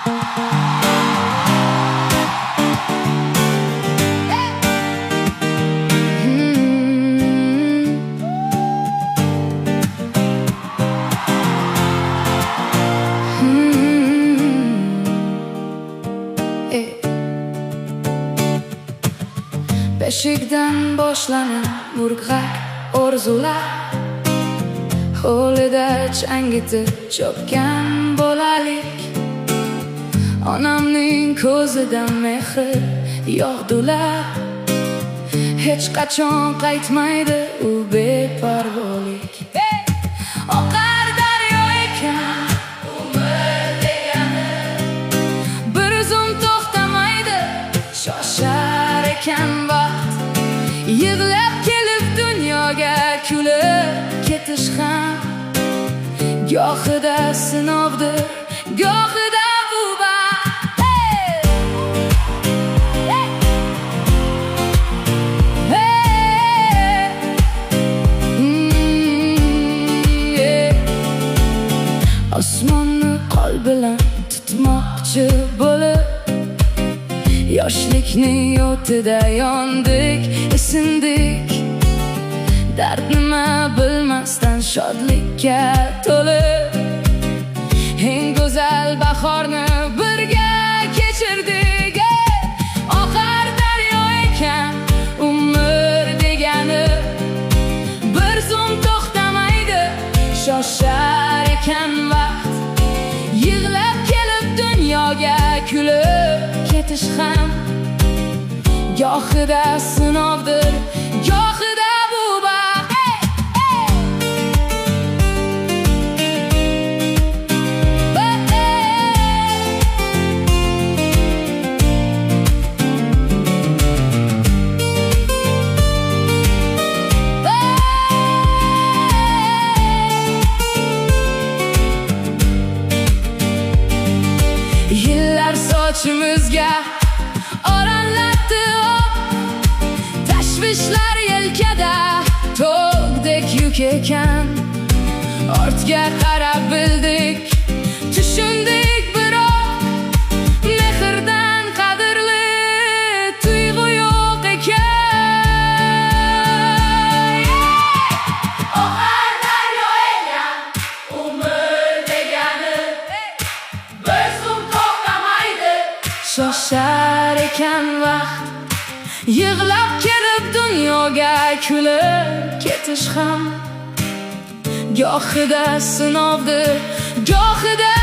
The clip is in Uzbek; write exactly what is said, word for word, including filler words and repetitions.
Beshikdan boshlanib murg'ak orzular, hovlida changitib chopgan bolalik. Onamning ko'zidan mehri yog'dular, hech qachon qaytmaydi u beparvolik. Oqar daryo ekan umr degani, bir zum to'xtamaydi, shoshar ekan vaqt. Yig'lab kelib dunyoga kulib ketish ham gohida sinovdir, gohida u baxt. Osmonni qo'l bilan tutmoqchi bo'lib, yoshlikning o'tida yondik, isindik. Dard nima bilmasdan shodlikka to'lib, eng go'zal bahorni birga kechirdik. Oqar daryo ekan umr degani, bir zum to'xtamaydi, shoshar ekan vaqt. Yig'lab kelib dunyoga kulib ketish ham gohida sinovdir, gohida bu baxt. Yillar sochimizga oranlatdi o'q, tashvishlar yelkada to'g'dek yuk ekan. Ortga qarab bildik, tushundik biroq mehrdan qadrli tuyg'u yo'q ekan. Oqar daryo ekan umr degani, bir zum to'xtamaydi, shoshar ekan vaqt. Yig'lab kelib dunyoga kulib ketish ham gohida sinovdir, gohida